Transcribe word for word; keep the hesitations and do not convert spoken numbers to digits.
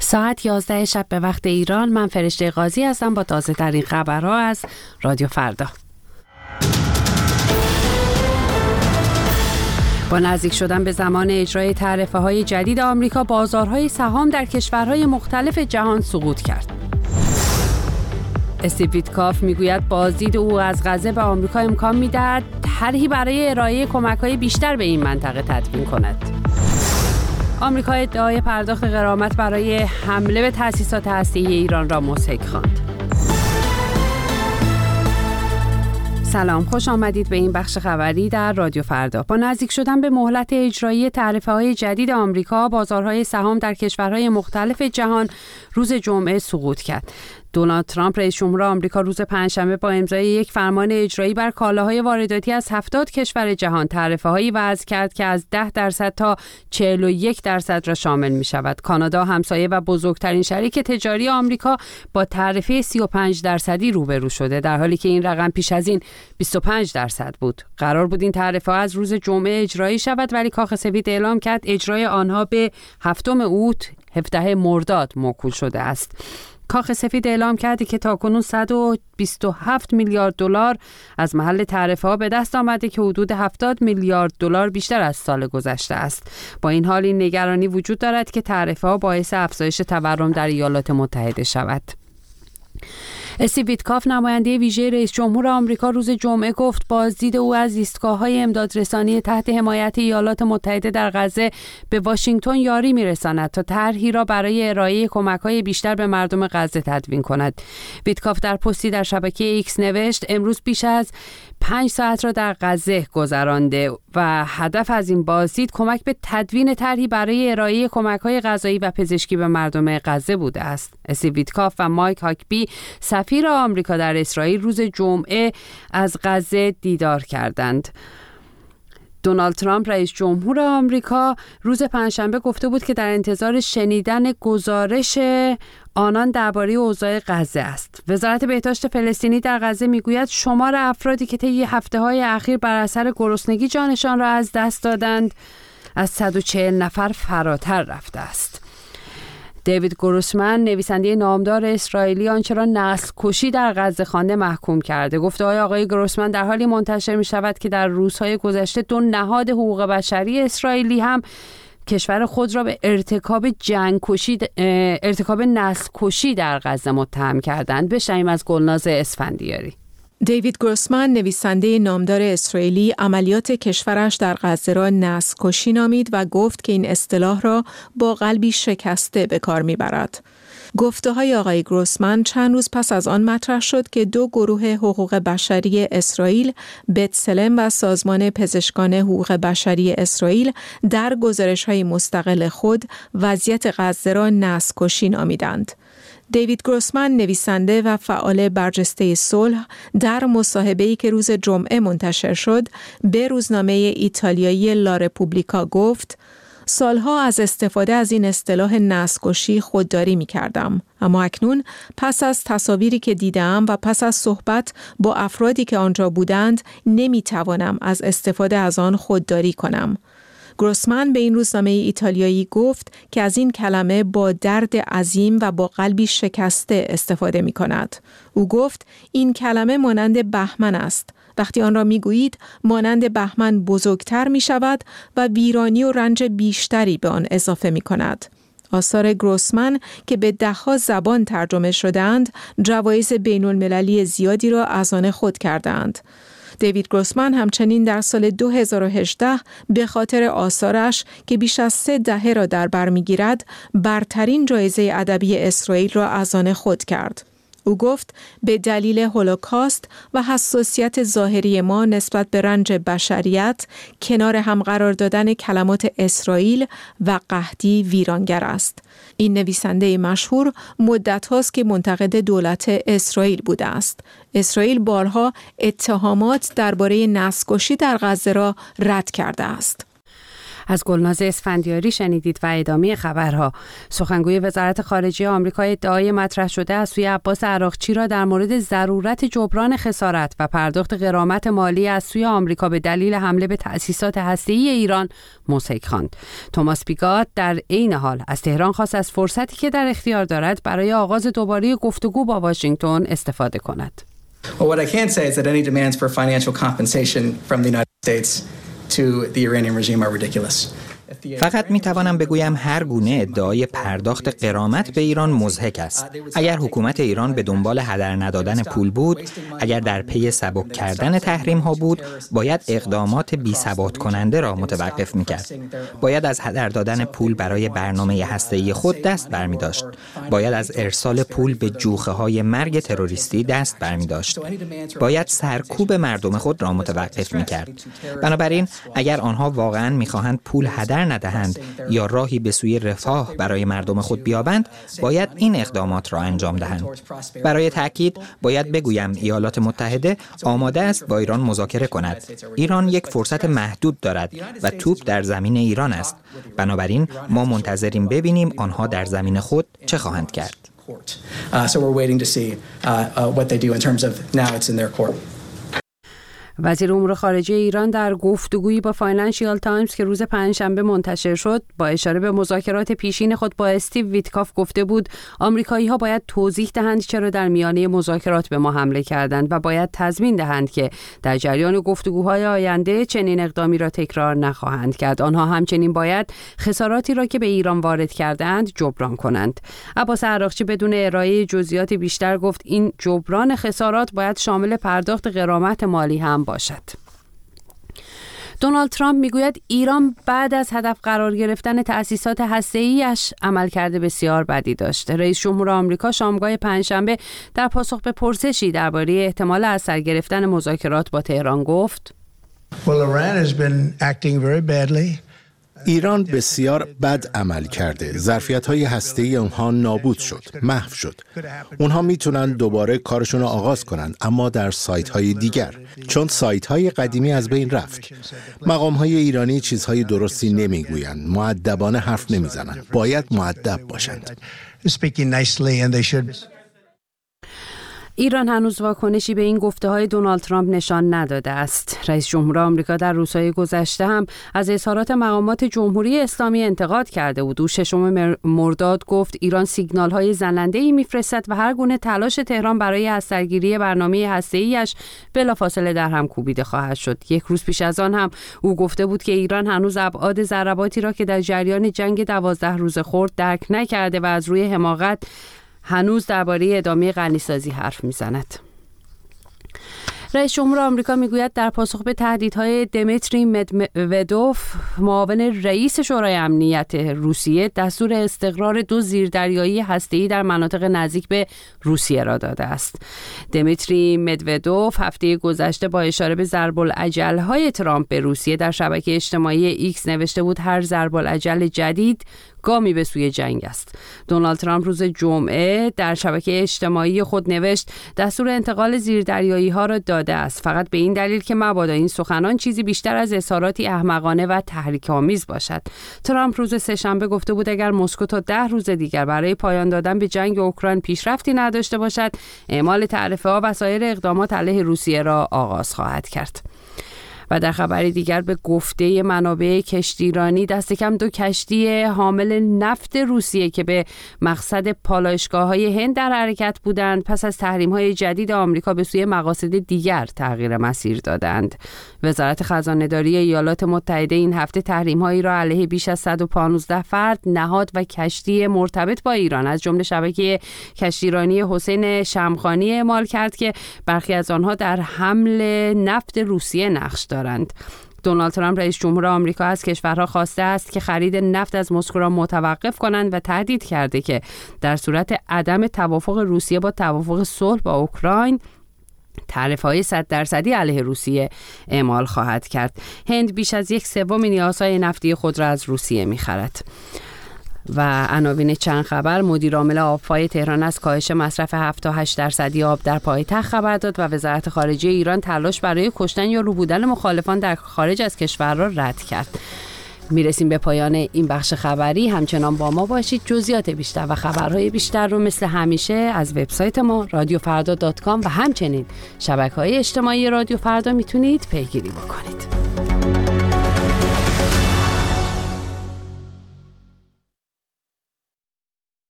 ساعت یازده شب به وقت ایران. من فرشته قاضی هستم با تازه ترین خبرها از رادیو فردا. با نزدیک شدن به زمان اجرای تعرفه‌های جدید آمریکا، بازارهای سهام در کشورهای مختلف جهان سقوط کرد. استیو ویتکاف میگوید بازدید او از غزه به آمریکا امکان می‌دهد طرحی برای ارائه کمک‌های بیشتر به این منطقه تدوین کند. آمریکا ادعای پرداخت غرامت برای حمله به تأسیسات هسته‌ای ایران را مضحک خواند. سلام، خوش آمدید به این بخش خبری در رادیو فردا. با نزدیک شدن به مهلت اجرایی تعرفه‌های جدید آمریکا، بازارهای سهام در کشورهای مختلف جهان روز جمعه سقوط کرد. دونالد ترامپ رئیس جمهور آمریکا روز پنجشنبه با امضای یک فرمان اجرایی بر کالاهای وارداتی از هفتاد کشور جهان تعرفه‌هایی وضع کرد که از ده درصد تا چهل و یک درصد را شامل می‌شود. کانادا همسایه و بزرگترین شریک تجاری آمریکا با تعرفه سی و پنج درصدی روبرو شده، در حالی که این رقم پیش از این بیست و پنج درصد بود. قرار بود این تعرفه از روز جمعه اجرایی شود، ولی کاخ سفید اعلام کرد اجرای آنها به هفتم اوت هفدهم مرداد موکول شده است. کاخ سفید اعلام کرده که تاکنون صد و بیست و هفت میلیارد دلار از محل تعرفه‌ها به دست آمده که حدود هفتاد میلیارد دلار بیشتر از سال گذشته است. با این حال این نگرانی وجود دارد که تعرفه‌ها باعث افزایش تورم در ایالات متحده شود. استیو ویتکاف نماینده ویژه رئیس جمهور آمریکا روز جمعه گفت بازدید او از ایستگاه‌های امدادرسانی تحت حمایت ایالات متحده در غزه به واشنگتن یاری می‌رساند تا طرحی را برای ارائه کمک‌های بیشتر به مردم غزه تدوین کند. ویتکاف در پستی در شبکه ایکس نوشت امروز بیش از پنج ساعت را در غزه گذرانده و هدف از این بازدید کمک به تدوین طرحی برای ارائه کمک‌های غذایی و پزشکی به مردم غزه بوده است. استیو ویتکاف و مایک هاکبی سفیر آمریکا در اسرائیل روز جمعه از غزه دیدار کردند. دونالد ترامپ رئیس جمهور آمریکا روز پنجشنبه گفته بود که در انتظار شنیدن گزارش آنان درباره اوضاع غزه است. وزارت بهداشت فلسطینی در غزه میگوید شمار افرادی که طی هفته‌های اخیر بر اثر گرسنگی جانشان را از دست دادند از صد و چهل نفر فراتر رفته است. دیوید گروسمن نویسنده نامدار اسرائیلی آنچه را نسل کشی در غزه خوانده محکوم کرده. گفته‌های آقای گروسمن در حالی منتشر می شود که در روزهای گذشته دو نهاد حقوق بشری اسرائیلی هم کشور خود را به ارتکاب جنگ کشی ارتکاب نسل کشی در غزه متهم کردند. بشنویم از گلناز اسفندیاری. دیوید گروسمن نویسنده نامدار اسرائیلی عملیات کشورش در غزه را نسل کشی نامید و گفت که این اصطلاح را با قلبی شکسته به کار میبرد. گفته‌های آقای گروسمن چند روز پس از آن مطرح شد که دو گروه حقوق بشری اسرائیل، بتسلم و سازمان پزشکان حقوق بشری اسرائیل در گزارش‌های مستقل خود وضعیت غزه را نسل کشی نامیدند. دیوید گروسمن نویسنده و فعال برجسته صلح در مصاحبه‌ای که روز جمعه منتشر شد به روزنامه ایتالیایی لا رپوبلیکا گفت سالها از استفاده از این اصطلاح نسل‌کشی خودداری می‌کردم، اما اکنون پس از تصاویری که دیدم و پس از صحبت با افرادی که آنجا بودند نمی‌توانم از استفاده از آن خودداری کنم. گروسمن به این روزنامه ایتالیایی گفت که از این کلمه با درد عظیم و با قلبی شکسته استفاده می کند. او گفت این کلمه مانند بهمن است. وقتی آن را می گویید مانند بهمن بزرگتر می شود و ویرانی و رنج بیشتری به آن اضافه می کند. آثار گروسمن که به ده‌ها زبان ترجمه شدند جوایز بین المللی زیادی را از آن خود کردند. دیوید گروسمن همچنین در سال دو هزار و هجده به خاطر آثارش که بیش از سه دهه را در بر می‌گیرد برترین جایزه ادبی اسرائیل را از آن خود کرد. او گفت به دلیل هولوکاست و حساسیت ظاهری ما نسبت به رنج بشریت کنار هم قرار دادن کلمات اسرائیل و قحطی ویرانگر است. این نویسنده مشهور مدت هاست که منتقد دولت اسرائیل بوده است. اسرائیل بارها اتهامات درباره نسل‌کشی در غزه را رد کرده است. از گلناز اسفندیاری شنیدید و ادامه خبرها. سخنگوی وزارت خارجه آمریکا ادعای مطرح شده از سوی عباس عراقچی را در مورد ضرورت جبران خسارت و پرداخت غرامت مالی از سوی آمریکا به دلیل حمله به تأسیسات هسته‌ای ایران مضحک خواند. توماس پیگات در عین حال از تهران خواست از فرصتی که در اختیار دارد برای آغاز دوباره گفتگو با واشنگتن استفاده کند. Well, what I can say is that any demands for financial compensation from the United States to the Iranian regime are ridiculous. فقط می توانم بگویم هر گونه ادعای پرداخت غرامت به ایران مضحک است. اگر حکومت ایران به دنبال هدر ندادن پول بود، اگر در پی سبک کردن تحریم ها بود، باید اقدامات بی ثبات کننده را متوقف می کرد. باید از هدر دادن پول برای برنامه هسته‌ای خود دست برمی داشت. باید از ارسال پول به جوخه های مرگ تروریستی دست برمی داشت. باید سرکوب مردم خود را متوقف می کرد. بنابراین اگر آنها واقعاً می خواهند پول هدر ندهند یا راهی به سوی رفاه برای مردم خود بیابند، باید این اقدامات را انجام دهند. برای تأکید باید بگویم ایالات متحده آماده است با ایران مذاکره کند. ایران یک فرصت محدود دارد و توپ در زمین ایران است. بنابراین ما منتظریم ببینیم آنها در زمین خود چه خواهند کرد. وزیر امور خارجه ایران در گفتگویی با فاینانشیال تایمز که روز پنجشنبه منتشر شد با اشاره به مذاکرات پیشین خود با استیو ویتکاف گفته بود آمریکایی‌ها باید توضیح دهند چرا در میانه مذاکرات به ما حمله کردند و باید تضمین دهند که در جریان گفتگوهای آینده چنین اقدامی را تکرار نخواهند کرد. آنها همچنین باید خساراتی را که به ایران وارد کردند جبران کنند. عباس عراقچی بدون ارائه جزئیات بیشتر گفت این جبران خسارات باید شامل پرداخت غرامت مالی هم باشد. دونالد ترامپ میگوید ایران بعد از هدف قرار گرفتن تأسیسات هسته‌ای‌اش عملکرد بسیار بدی داشت. رئیس جمهور آمریکا شامگاه پنجشنبه در پاسخ به پرسشی درباره احتمال از سر گرفتن مذاکرات با تهران گفت: Well, Iran has been acting very badly. ایران بسیار بد عمل کرده. ظرفیت‌های هسته‌ای اونها نابود شد، محو شد. اونها میتونن دوباره کارشون رو آغاز کنن، اما در سایت‌های دیگر، چون سایت‌های قدیمی از بین رفت. مقام‌های ایرانی چیزهای درستی نمیگویند، مؤدبانه حرف نمیزنن. باید مؤدب باشند. ایران هنوز واکنشی به این گفته‌های دونالد ترامپ نشان نداده است. رئیس جمهور آمریکا در روزهای گذشته هم از اظهارات مقامات جمهوری اسلامی انتقاد کرده بود. او ششم مرداد گفت ایران سیگنال‌های زننده‌ای می‌فرستد و هر گونه تلاش تهران برای ازسرگیری برنامه هسته‌ای‌اش بلافاصله در هم کوبیده خواهد شد. یک روز پیش از آن هم او گفته بود که ایران هنوز ابعاد ضرباتی را که در جریان جنگ دوازده روزه خورد درک نکرده و از روی حماقت هنوز درباره ادامه غنیسازی حرف میزند. رئیس جمهور آمریکا میگوید در پاسخ به تهدیدهای دمیتری مدودوف معاون رئیس شورای امنیت روسیه دستور استقرار دو زیردریایی هسته‌ای در مناطق نزدیک به روسیه را داده است. دمیتری مدودوف هفته گذشته با اشاره به ضرب الاجل‌های ترامپ به روسیه در شبکه اجتماعی ایکس نوشته بود هر ضرب الاجل جدید گامی به سوی جنگ است. دونالد ترامپ روز جمعه در شبکه اجتماعی خود نوشت دستور انتقال زیردریایی ها را داده است، فقط به این دلیل که مبادا این سخنان چیزی بیشتر از اظهاراتی احمقانه و تحریک‌آمیز باشد. ترامپ روز سه‌شنبه گفته بود اگر مسکو تا ده روز دیگر برای پایان دادن به جنگ اوکراین پیشرفتی نداشته باشد، اعمال تعرفه‌ها و سایر اقدامات علیه روسیه را آغاز خواهد کرد. و در خبر دیگر به گفته منابع کشتیرانی دست کم دو کشتی حامل نفت روسیه که به مقصد پالایشگاه‌های هند در حرکت بودند پس از تحریم‌های جدید آمریکا به سوی مقاصد دیگر تغییر مسیر دادند. وزارت خزانه‌داری ایالات متحده این هفته تحریم‌هایی را علیه بیش از صد و پانزده فرد، نهاد و کشتی مرتبط با ایران از جمله شبکه کشتیرانی حسین شمخانی اعمال کرد که برخی از آنها در حمل نفت روسیه نقش دارند. دونالد ترامپ رئیس جمهور آمریکا از کشورها خواسته است که خرید نفت از مسکو را متوقف کنند و تهدید کرده که در صورت عدم توافق روسیه با توافق صلح با اوکراین تعرفه‌های صد درصدی علیه روسیه اعمال خواهد کرد. هند بیش از یک سوم نیازهای نفتی خود را از روسیه می‌خرد. و عناوین چند خبر: مدیر عامل آب‌های تهران از کاهش مصرف هفت تا هشت درصدی آب در پایتخت خبر داد و وزارت خارجه ایران تلاش برای کشتن یا ربودن مخالفان در خارج از کشور را رد کرد. میرسیم به پایان این بخش خبری. همچنان با ما باشید. جزئیات بیشتر و خبرهای بیشتر رو مثل همیشه از وبسایت ما رادیو فردا دات کام و همچنین شبکه‌های اجتماعی رادیو فردا میتونید پیگیری بکنید.